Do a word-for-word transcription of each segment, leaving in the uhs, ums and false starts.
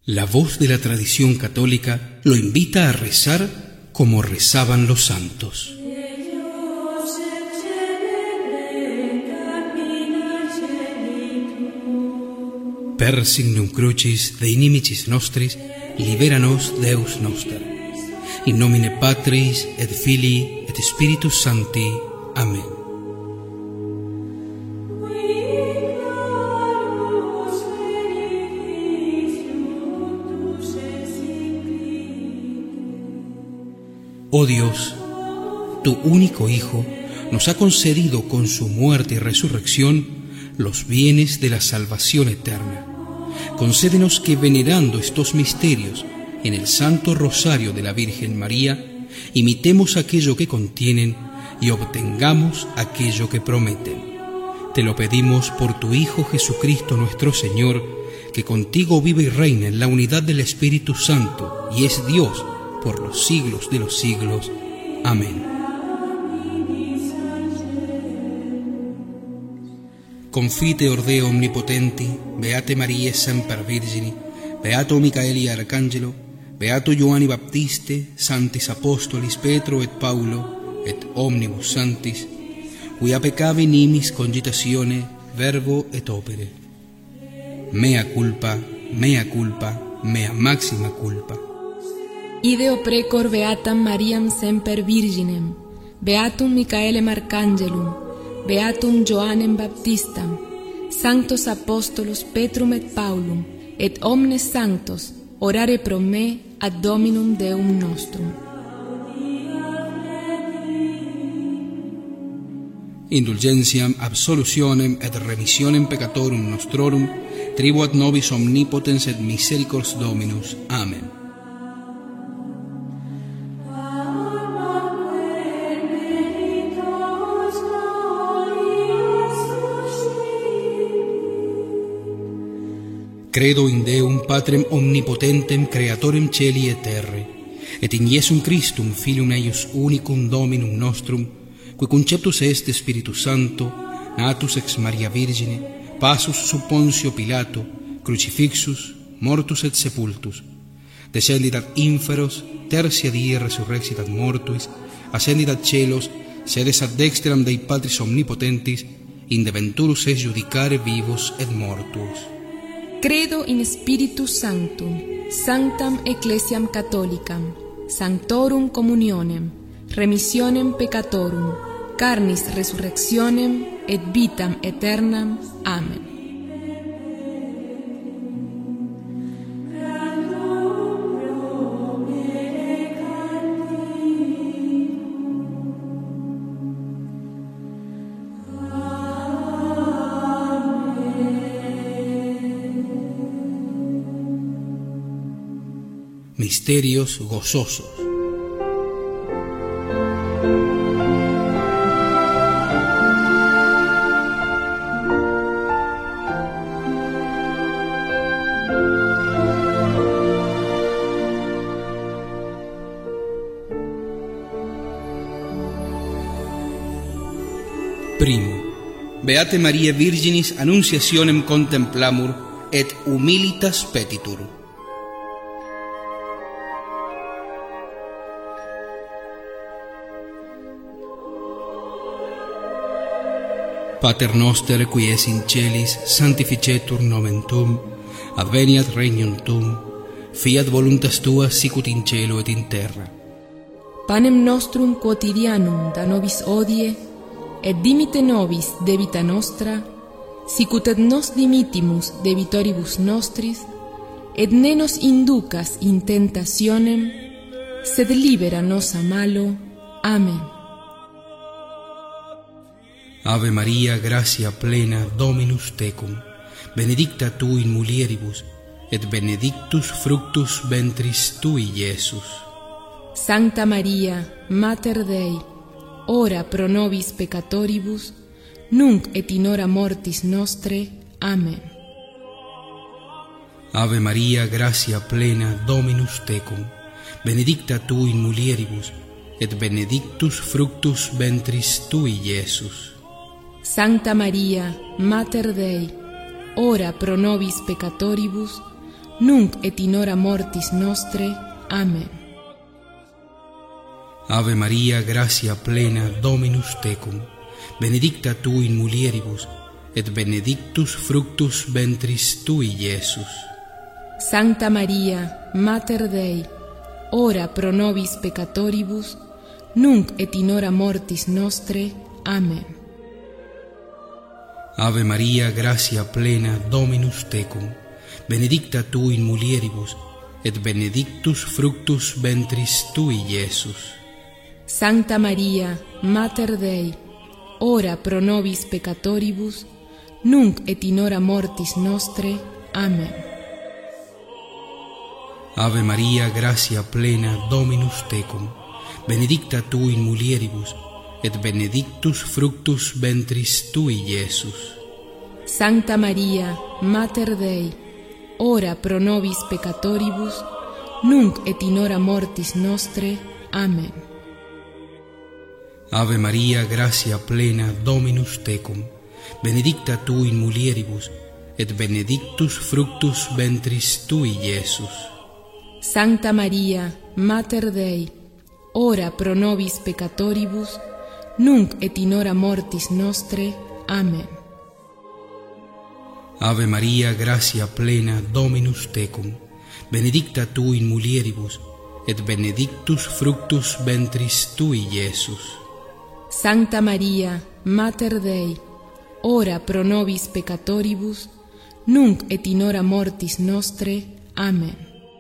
La voz de la tradición católica lo invita a rezar como rezaban los santos. Per signum crucis de inimicis nostris, libera nos Deus noster. In nomine Patris et Filii et Spiritus Sancti. Amén. Oh Dios, tu único Hijo nos ha concedido con su muerte y resurrección los bienes de la salvación eterna. Concédenos que, venerando estos misterios en el Santo Rosario de la Virgen María, imitemos aquello que contienen y obtengamos aquello que prometen. Te lo pedimos por tu Hijo Jesucristo nuestro Señor, que contigo vive y reina en la unidad del Espíritu Santo y es Dios por los siglos de los siglos. Amén. Confite Ordeo Omnipotenti, Beate Mariae Semper Virgini, Beato Micaeli Arcangelo, Beato Ioanni Baptiste, Sanctis Apostolis Petro et Paulo, et omnibus sanctis, quia peccavi nimis cogitatione, verbo et opere. Mea culpa, mea culpa, mea maxima culpa. Ideo precor Beatam Mariam Semper Virginem, Beatum Micaelem Arcangelum, Beatum Ioannem Baptistam, Sanctos Apostolos Petrum et Paulum, et omnes sanctos, orare pro me ad Dominum Deum nostrum. Indulgentiam, absolutionem et remissionem peccatorum nostrorum, tribuat nobis omnipotens et misericors Dominus. Amen. Credo in Deum Patrem omnipotentem creatorem celi et terrae, et in Iesum Christum Filium eius unicum Dominum nostrum, qui conceptus est Spiritus Sancto, natus ex Maria Virgine, passus sub Pontio Pilato, crucifixus, mortus et sepultus, descendit ad inferos, tertia die resurrexit ad mortuis, ascendit ad celos, sedes ad dexteram Dei Patris omnipotentis, inde venturus est judicare vivos et mortuos. Credo in Spiritus Sanctum, Sanctam Ecclesiam Catholicam, Sanctorum Communionem, Remissionem Peccatorum, Carnis Resurrectionem et Vitam Aeternam. Amen. Misterios gozosos. Primo, Beate Mariae Virginis annunciationem contemplamur et humilitas petitur. Pater noster qui es in celis, sanctificetur nomen tuum, adveniat regnum tuum, fiat voluntas tua sicut in cielo et in terra. Panem nostrum quotidianum da nobis hodie, et dimite nobis debita nostra, sicut et nos dimittimus debitoribus nostris, et ne nos inducas in tentationem, sed libera nos a malo. Amen. Ave Maria, gratia plena, Dominus tecum, benedicta tu in mulieribus, et benedictus fructus ventris tui, Iesus. Sancta Maria, Mater Dei, ora pro nobis peccatoribus, nunc et in hora mortis nostre. Amen. Ave Maria, gratia plena, Dominus tecum, benedicta tu in mulieribus, et benedictus fructus ventris tui, Iesus. Sancta Maria, Mater Dei, ora pro nobis peccatoribus, nunc et in hora mortis nostre. Amen. Ave Maria, gratia plena, Dominus tecum, benedicta tu in mulieribus, et benedictus fructus ventris tui, Iesus. Sancta Maria, Mater Dei, ora pro nobis peccatoribus, nunc et in hora mortis nostre. Amen. Ave Maria, gratia plena, Dominus tecum, benedicta tu in mulieribus, et benedictus fructus ventris tui, Iesus. Sancta Maria, Mater Dei, ora pro nobis peccatoribus, nunc et in hora mortis nostre. Amen. Ave Maria, gratia plena, Dominus tecum, benedicta tu in mulieribus, et benedictus fructus ventris tui, Iesus. Sancta Maria, Mater Dei, ora pro nobis peccatoribus, nunc et in hora mortis nostre. Amen. Ave Maria, gratia plena, Dominus tecum, benedicta tu in mulieribus, et benedictus fructus ventris tui, Iesus. Sancta Maria, Mater Dei, ora pro nobis peccatoribus, nunc et in hora mortis nostre. Amen. Ave Maria, gratia plena, Dominus tecum, benedicta tu in mulieribus, et benedictus fructus ventris tui, Iesus. Sancta Maria, Mater Dei, ora pro nobis peccatoribus, nunc et in hora mortis nostre. Amen.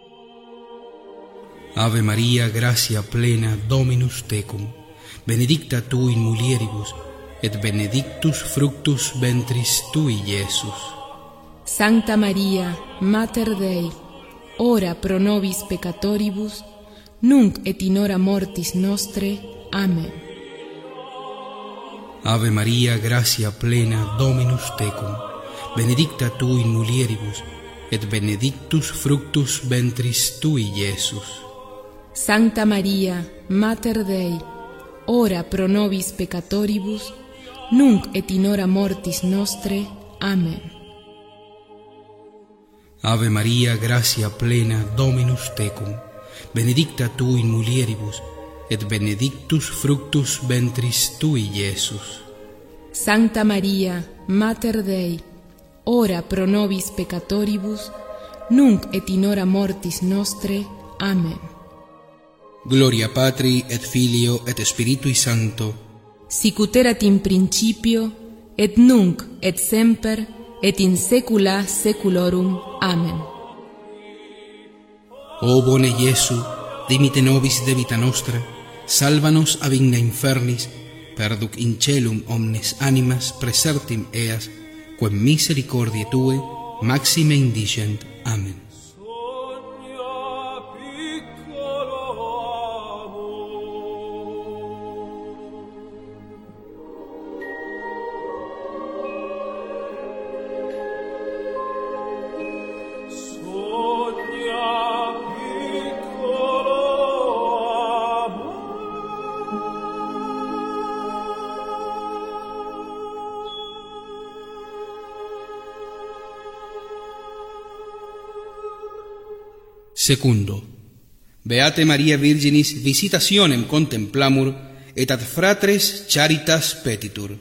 Ave Maria, gratia plena, Dominus tecum, benedicta tu in mulieribus, et benedictus fructus ventris tui, Iesus. Sancta Maria, Mater Dei, ora pro nobis peccatoribus, nunc et in hora mortis nostre. Amen. Ave Maria, gratia plena, Dominus tecum, benedicta tu in mulieribus, et benedictus fructus ventris tui, Iesus. Sancta Maria, Mater Dei, ora pro nobis peccatoribus, nunc et in hora mortis nostre. Amen. Ave Maria, gratia plena, Dominus tecum, benedicta tu in mulieribus, et benedictus fructus ventris tui, Iesus. Sancta Maria, Mater Dei, ora pro nobis peccatoribus, nunc et in hora mortis nostre. Amen. Gloria Patri et Filio et Spiritui Sancto, sicut erat in principio, et nunc et semper, et in saecula saeculorum. Amen. O bone Iesu, dimite nobis de vita nostra, salvanos ab igna infernis, perduc in celum omnes animas praesertim eas, quem misericordiae Tue maxime indigent. Amen. Secundo. Beate Maria Virginis visitationem contemplamur, et ad fratres charitas petitur.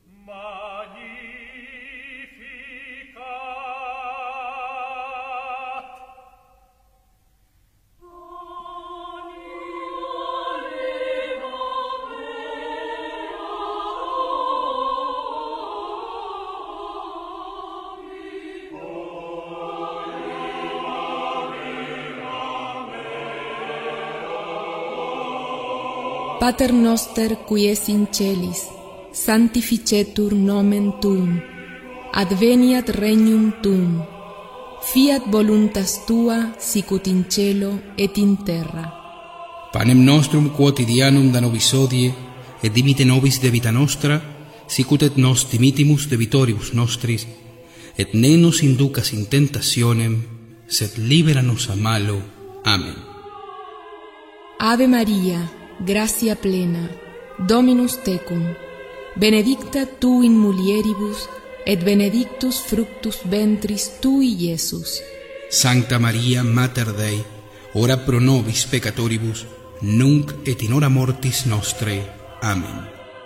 Pater noster qui es in celis, sanctificetur nomen tuum, adveniat regnum tuum, fiat voluntas tua sicut in cielo et in terra. Panem nostrum quotidianum da nobis hodie, et dimite nobis debita nostra, sicut et nos dimitimus debitoribus nostris, et ne nos inducas in tentationem, sed libera nos a malo. Amen. Ave Maria, gratia plena, Dominus tecum, benedicta tu in mulieribus, et benedictus fructus ventris tui, Iesus. Sancta Maria Mater Dei, ora pro nobis peccatoribus, nunc et in hora mortis nostre. Amen.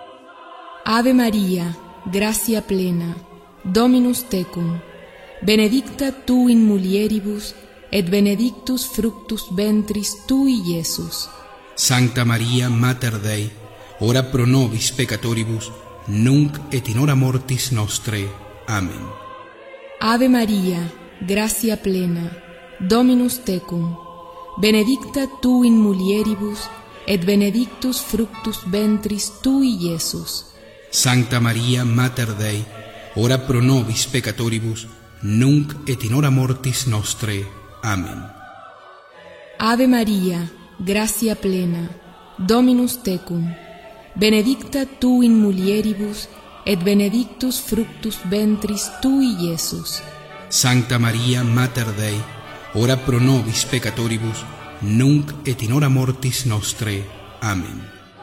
Ave Maria, gratia plena, Dominus tecum, benedicta tu in mulieribus, et benedictus fructus ventris tui, Iesus. Sancta Maria Mater Dei, ora pro nobis peccatoribus, nunc et in hora mortis nostre. Amen. Ave Maria, gratia plena, Dominus tecum, benedicta tu in mulieribus, et benedictus fructus ventris tui, Iesus. Sancta Maria Mater Dei, ora pro nobis peccatoribus, nunc et in hora mortis nostre. Amen. Ave Maria, gratia plena, Dominus tecum, benedicta tu in mulieribus, et benedictus fructus ventris tui, Iesus. Sancta Maria Mater Dei, ora pro nobis peccatoribus, nunc et in hora mortis nostre. Amen.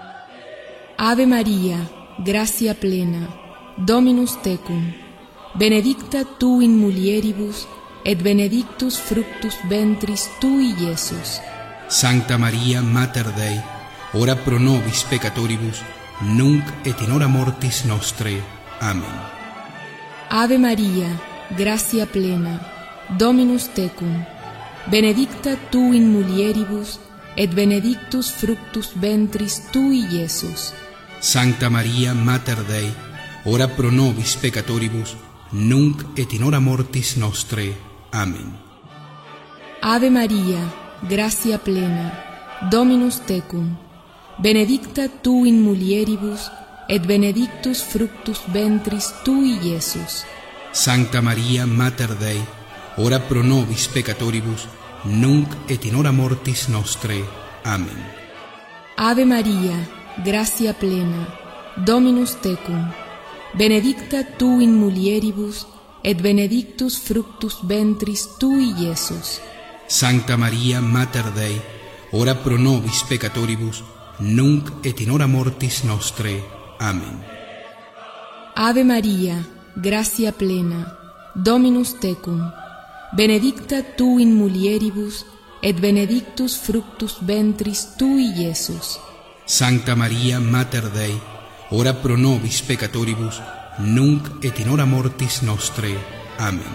Ave Maria, gratia plena, Dominus tecum, benedicta tu in mulieribus, et benedictus fructus ventris tui, Iesus. Sancta Maria Mater Dei, ora pro nobis peccatoribus, nunc et in hora mortis nostre. Amen. Ave Maria, gratia plena, Dominus tecum, benedicta tu in mulieribus, et benedictus fructus ventris tui, Iesus. Sancta Maria Mater Dei, ora pro nobis peccatoribus, nunc et in hora mortis nostre. Amen. Ave Maria, gratia plena, Dominus tecum, benedicta tu in mulieribus, et benedictus fructus ventris tui, Iesus. Sancta Maria Mater Dei, ora pro nobis peccatoribus, nunc et in hora mortis nostre. Amen. Ave Maria, gratia plena, Dominus tecum, benedicta tu in mulieribus, et benedictus fructus ventris tui, Iesus. Sancta Maria Mater Dei, ora pro nobis peccatoribus, nunc et in hora mortis nostre. Amen. Ave Maria, gratia plena, Dominus tecum, benedicta tu in mulieribus, et benedictus fructus ventris tui, Iesus. Sancta Maria Mater Dei, ora pro nobis peccatoribus, nunc et in hora mortis nostre. Amen.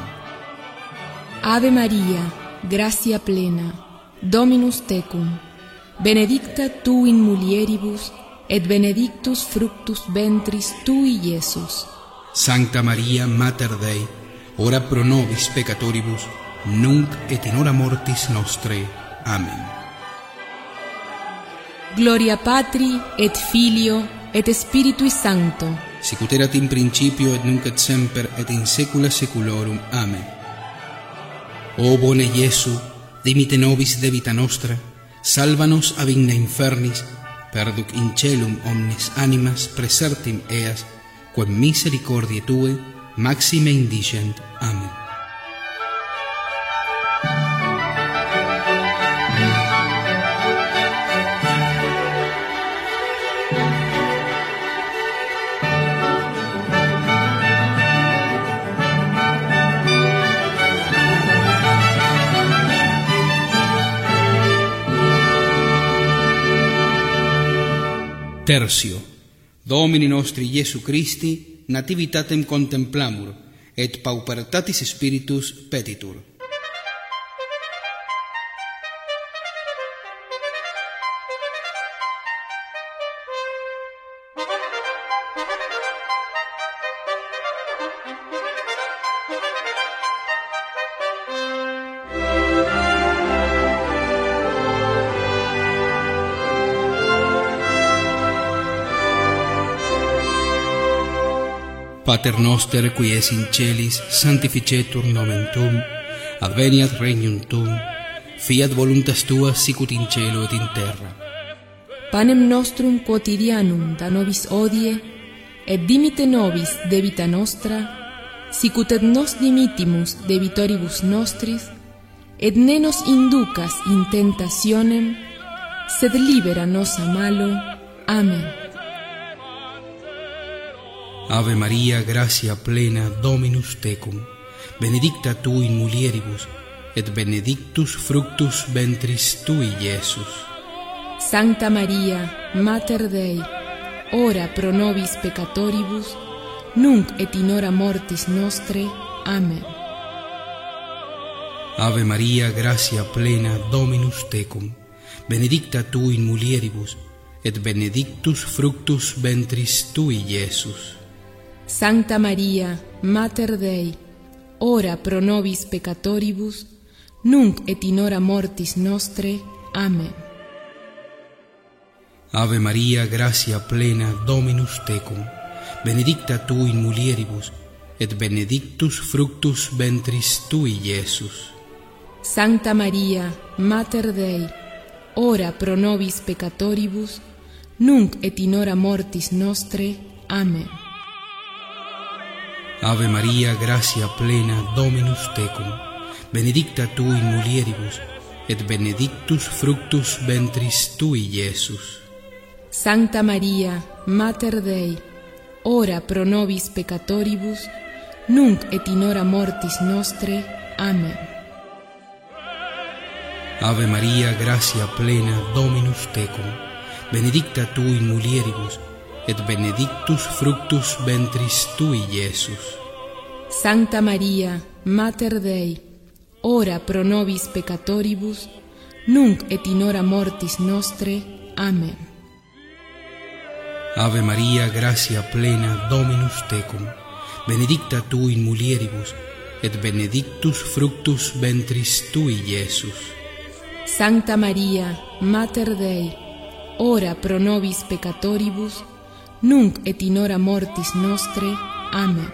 Ave Maria, gratia plena, Dominus tecum, benedicta tu in mulieribus, et benedictus fructus ventris tui, Iesus. Sancta Maria Mater Dei, ora pro nobis peccatoribus, nunc et in hora mortis nostre. Amen. Gloria Patri et Filio et Spiritui Sancto, sicut erat in principio et nunc et semper et in saecula saeculorum. Amen. O bone Iesu, dimite nobis debita nostra, salvanos ab igna infernis, perduc in celum omnes animas praesertim eas, quam misericordiae Tue maxime indigent. Amen. Tertio. Domini nostri Iesu Christi nativitatem contemplamur, et paupertatis Spiritus petitur. Pater noster, qui es in celis, sanctificetur nomen Tuum, adveniat regnum Tuum, fiat voluntas Tua sicut in cielo et in terra. Panem nostrum quotidianum da nobis hodie, et dimite nobis debita nostra, sicut et nos dimitimus debitoribus nostris, et ne nos inducas in tentationem, sed libera nos a malo. Amen. Ave Maria, gratia plena, Dominus tecum, benedicta tu in mulieribus, et benedictus fructus ventris tui, Iesus. Sancta Maria, Mater Dei, ora pro nobis peccatoribus, nunc et in hora mortis nostre. Amen. Ave Maria, gratia plena, Dominus tecum, benedicta tu in mulieribus, et benedictus fructus ventris tui, Iesus. Sancta Maria, Mater Dei, ora pro nobis peccatoribus, nunc et in hora mortis nostre. Amen. Ave Maria, gratia plena, Dominus tecum, benedicta tu in mulieribus, et benedictus fructus ventris tui, Iesus. Sancta Maria, Mater Dei, ora pro nobis peccatoribus, nunc et in hora mortis nostre. Amen. Ave Maria, gratia plena, Dominus tecum, benedicta tu in mulieribus, et benedictus fructus ventris tui, Iesus. Sancta Maria, Mater Dei, ora pro nobis peccatoribus, nunc et in hora mortis nostre. Amen. Ave Maria, gratia plena, Dominus tecum, benedicta tu in mulieribus, et benedictus fructus ventris tui, Iesus. Sancta Maria, Mater Dei, ora pro nobis peccatoribus, nunc et in hora mortis nostre. Amen. Ave Maria, gratia plena, Dominus tecum, benedicta tu in mulieribus, et benedictus fructus ventris tui, Iesus. Sancta Maria, Mater Dei, ora pro nobis peccatoribus, nunc et in hora mortis nostre. Amen.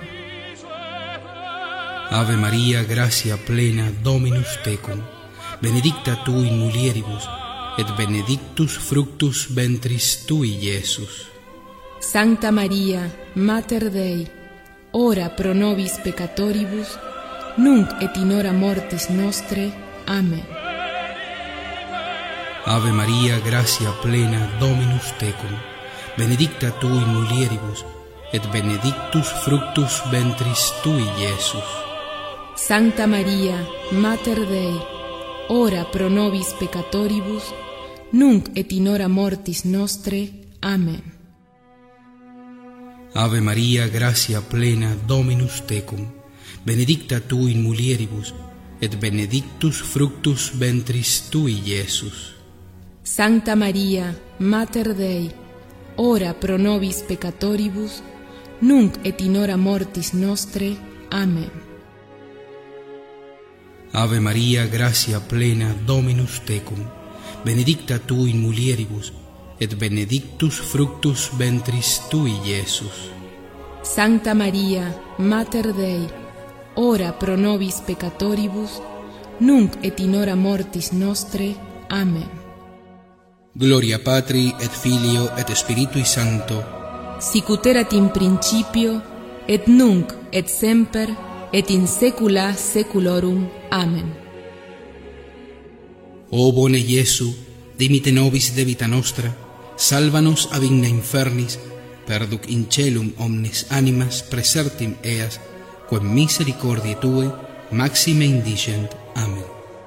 Ave Maria, gratia plena, Dominus tecum, benedicta tu in mulieribus, et benedictus fructus ventris tui, Iesus. Sancta Maria, Mater Dei, ora pro nobis peccatoribus, nunc et in hora mortis nostre. Amen. Ave Maria, gratia plena, Dominus tecum, benedicta tu in mulieribus, et benedictus fructus ventris tui, Iesus. Sancta Maria, Mater Dei, ora pro nobis peccatoribus, nunc et in hora mortis nostre. Amen. Ave Maria, gratia plena, Dominus tecum, benedicta tu in mulieribus, et benedictus fructus ventris tui, Iesus. Sancta Maria, Mater Dei, ora pro nobis peccatoribus, nunc et in hora mortis nostre. Amen. Ave Maria, gratia plena, Dominus tecum, benedicta tu in mulieribus, et benedictus fructus ventris tui, Iesus. Sancta Maria, Mater Dei, ora pro nobis peccatoribus, nunc et in hora mortis nostre. Amen. Gloria Patri et Filio et Spiritui Sancto, sic ut erat in principio, et nunc et semper, et in saecula saeculorum. Amen. O bone Iesu, dimite nobis de vita nostra, salvanos ab igna infernis, perduc in celum omnes animas praesertim eas, quem misericordiae Tue maxime indigent. Amen.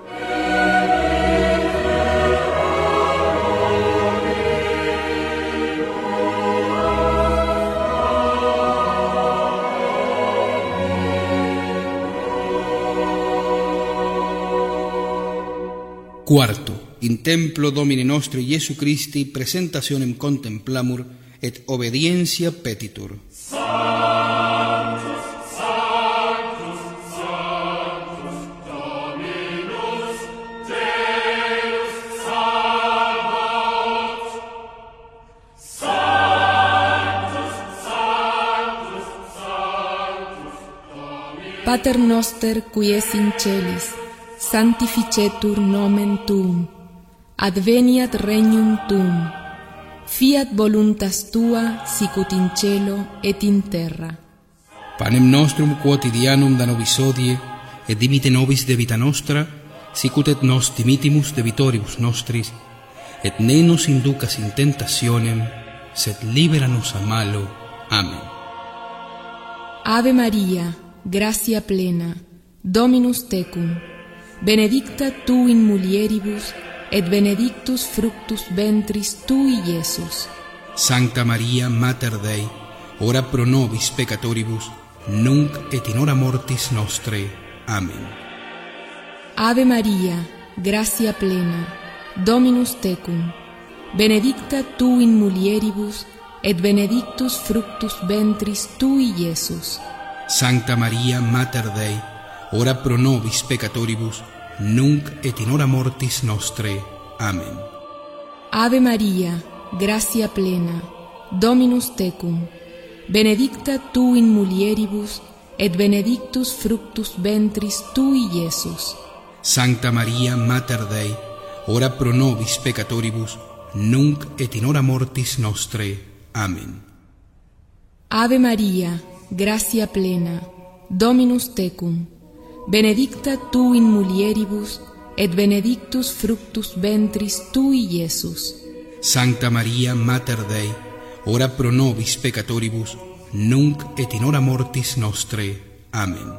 Quarto, in templo Domini nostri Iesu Christi presentationem contemplamur et obedientia petitur. Sanctus, Sanctus, Sanctus, Dominus, Deus Sabaoth. Sanctus, Sanctus, Sanctus, Dominus. Pater noster qui es in celis, sanctificetur nomen Tuum, adveniat regnum Tuum, fiat voluntas Tua sicut in cielo et in terra. Panem nostrum quotidianum da nobis hodie, et dimite nobis debita nostra, sicut et nos dimitimus debitoribus nostris, et ne nos inducas in tentationem, sed libera nos a malo. Amen. Ave Maria, gratia plena, Dominus tecum, benedicta tu in mulieribus, et benedictus fructus ventris tui, Iesus. Sancta Maria, Mater Dei, ora pro nobis peccatoribus, nunc et in hora mortis nostre. Amen. Ave Maria, gratia plena, Dominus tecum, benedicta tu in mulieribus, et benedictus fructus ventris tui, Iesus. Sancta Maria, Mater Dei, ora pro nobis peccatoribus, nunc et in hora mortis nostre. Amen. Ave Maria, gratia plena, Dominus tecum, benedicta tu in mulieribus, et benedictus fructus ventris tui, Iesus. Sancta Maria, Mater Dei, ora pro nobis peccatoribus, nunc et in hora mortis nostre. Amen. Ave Maria, gratia plena, Dominus tecum, benedicta tu in mulieribus, et benedictus fructus ventris tui, Iesus. Sancta Maria, Mater Dei, ora pro nobis peccatoribus, nunc et in hora mortis nostre. Amen.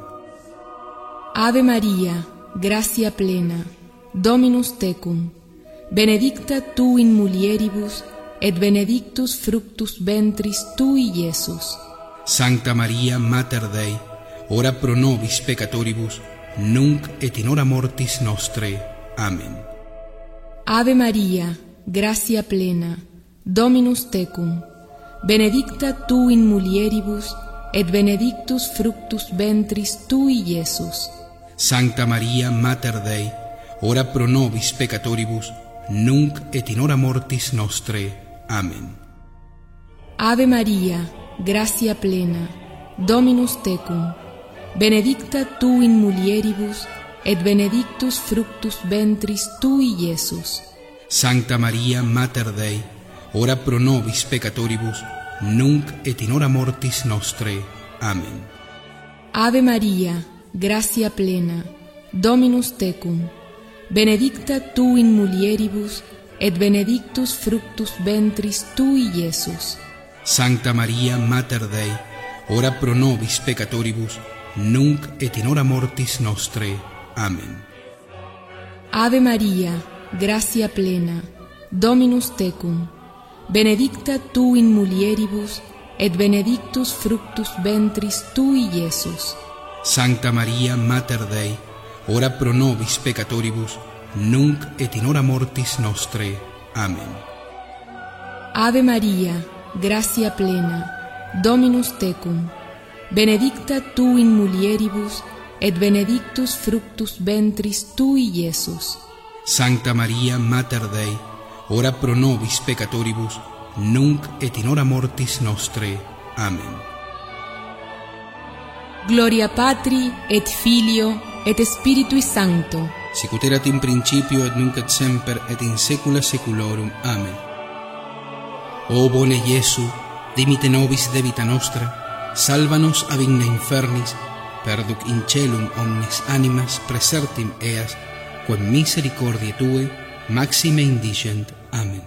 Ave Maria, gratia plena, Dominus tecum, benedicta tu in mulieribus, et benedictus fructus ventris tui, Iesus. Sancta Maria, Mater Dei, ora pro nobis peccatoribus, nunc et in hora mortis nostre. Amen. Ave Maria, gratia plena, Dominus tecum, benedicta tu in mulieribus, et benedictus fructus ventris tui, Iesus. Sancta Maria, Mater Dei, ora pro nobis peccatoribus, nunc et in hora mortis nostre. Amen. Ave Maria, gratia plena, Dominus tecum, benedicta tu in mulieribus, et benedictus fructus ventris tui, Iesus. Sancta Maria, Mater Dei, ora pro nobis peccatoribus, nunc et in hora mortis nostre. Amen. Ave Maria, gratia plena, Dominus tecum, benedicta tu in mulieribus, et benedictus fructus ventris tui, Iesus. Sancta Maria, Mater Dei, ora pro nobis peccatoribus, nunc et in hora mortis nostre. Amen. Ave Maria, gratia plena, Dominus tecum, benedicta tu in mulieribus, et benedictus fructus ventris tui, Iesus. Sancta Maria, Mater Dei, ora pro nobis peccatoribus, nunc et in hora mortis nostre. Amen. Ave Maria, gratia plena, Dominus tecum, benedicta tu in mulieribus, et benedictus fructus ventris tui, Iesus. Sancta Maria, Mater Dei, ora pro nobis peccatoribus, nunc et in hora mortis nostre. Amen. Gloria Patri et Filio et Spiritui Sancto, sicut erat in principio et nunc et semper et in saecula saeculorum. Amen. O bone Iesu, dimite nobis debita nostra, salvanos ab igna infernis, perduc in celum omnes animas praesertim eas, quem misericordiae Tue maxime indigent. Amen.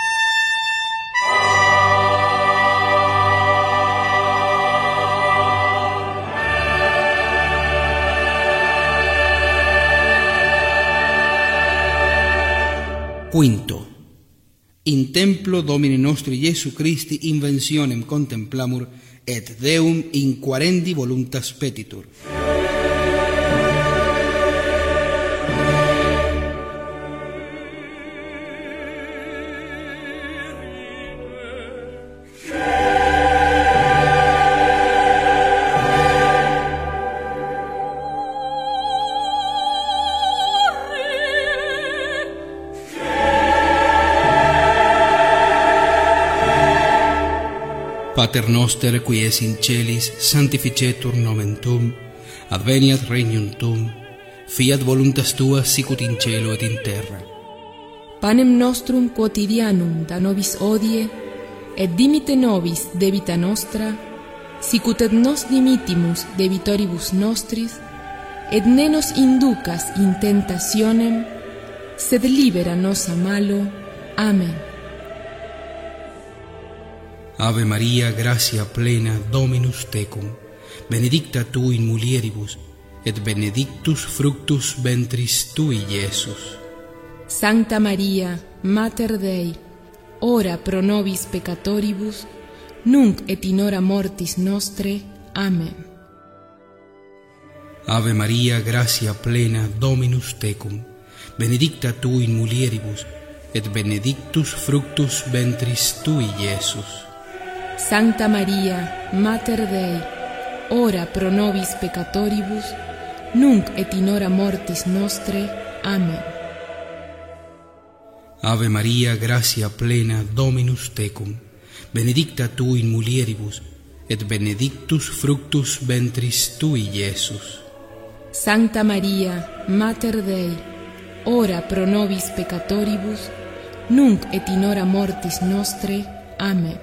Quinto. In templo Domini nostri Iesu Christi inventionem contemplamur, et Deum inquarendi voluntas petitur. Pater noster, qui es in celis, sanctificetur nomen Tuum, adveniat regnum Tuum, fiat voluntas Tua sicut in cielo et in terra. Panem nostrum quotidianum da nobis hodie, et dimite nobis debita nostra, sicut et nos dimitimus debitoribus nostris, et ne nos inducas in tentationem, sed libera nos a malo. Amen. Ave Maria, gratia plena, Dominus tecum, benedicta tu in mulieribus, et benedictus fructus ventris tui, Iesus. Sancta Maria, Mater Dei, ora pro nobis peccatoribus, nunc et in hora mortis nostre. Amen. Ave Maria, gratia plena, Dominus tecum, benedicta tu in mulieribus, et benedictus fructus ventris tui, Iesus. Sancta Maria, Mater Dei, ora pro nobis peccatoribus, nunc et in hora mortis nostre. Amen. Ave Maria, gratia plena, Dominus tecum, benedicta tu in mulieribus, et benedictus fructus ventris tui, Iesus. Sancta Maria, Mater Dei, ora pro nobis peccatoribus, nunc et in hora mortis nostre. Amen.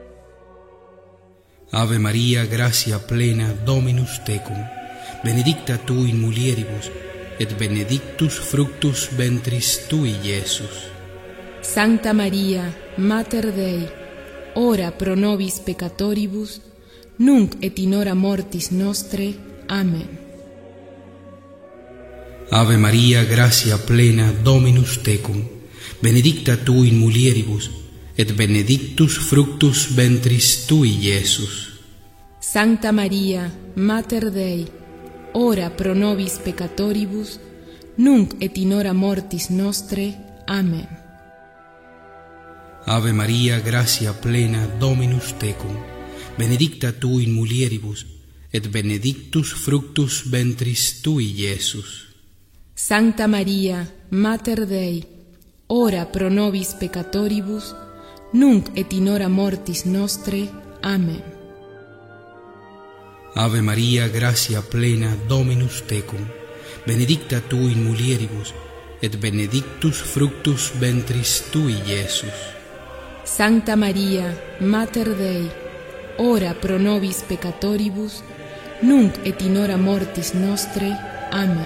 Ave Maria, gratia plena, Dominus tecum, benedicta tu in mulieribus, et benedictus fructus ventris tui, Iesus. Sancta Maria, Mater Dei, ora pro nobis peccatoribus, nunc et in hora mortis nostre. Amen. Ave Maria, gratia plena, Dominus tecum, benedicta tu in mulieribus, et benedictus fructus ventris tui, Iesus. Sancta Maria, Mater Dei, ora pro nobis peccatoribus, nunc et in hora mortis nostre. Amen. Ave Maria, gratia plena, Dominus tecum, benedicta tu in mulieribus, et benedictus fructus ventris tui, Iesus. Sancta Maria, Mater Dei, ora pro nobis peccatoribus, nunc et in hora mortis nostre. Amen. Ave Maria, gratia plena, Dominus tecum, benedicta tu in mulieribus, et benedictus fructus ventris tui, Iesus. Sancta Maria, Mater Dei, ora pro nobis peccatoribus, nunc et in hora mortis nostre. Amen.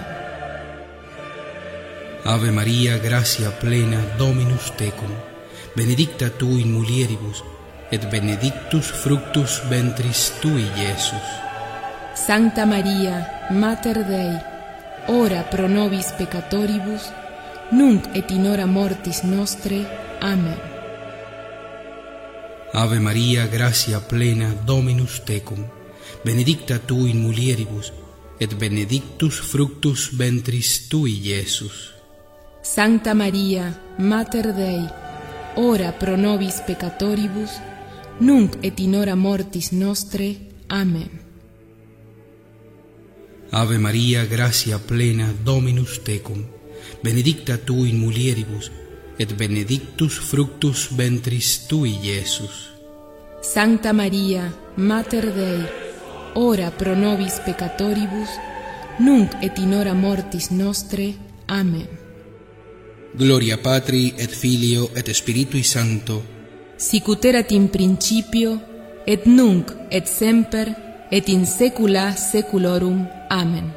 Ave Maria, gratia plena, Dominus tecum, benedicta tu in mulieribus, et benedictus fructus ventris tui, Iesus. Sancta Maria, Mater Dei, ora pro nobis peccatoribus, nunc et in hora mortis nostre. Amen. Ave Maria, gratia plena, Dominus tecum, benedicta tu in mulieribus, et benedictus fructus ventris tui, Iesus. Sancta Maria, Mater Dei, ora pro nobis peccatoribus, nunc et in hora mortis nostre. Amen. Ave Maria, gratia plena, Dominus tecum, benedicta tu in mulieribus, et benedictus fructus ventris tui, Iesus. Sancta Maria, Mater Dei, ora pro nobis peccatoribus, nunc et in hora mortis nostre. Amen. Gloria Patri et Filio et Spiritui Sancto, sicut erat in principio, et nunc et semper, et in saecula saeculorum. Amen.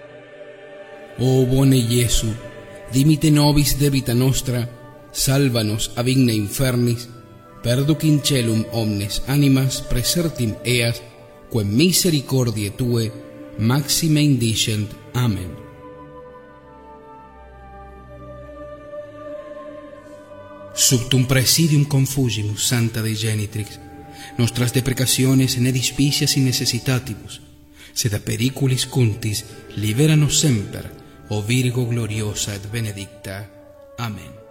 O bone Iesu, dimite nobis debita nostra, salvanos ab igna infernis, perduc in celum omnes animas praesertim eas, quem misericordiae Tue maxime indicent. Amen. Subtum praesidium confugimus, Santa Dei Genitrix, nostras deprecationes ne dispicias in necessitatibus, sed a periculis cuntis libera nos semper, o Virgo gloriosa et benedicta. Amen.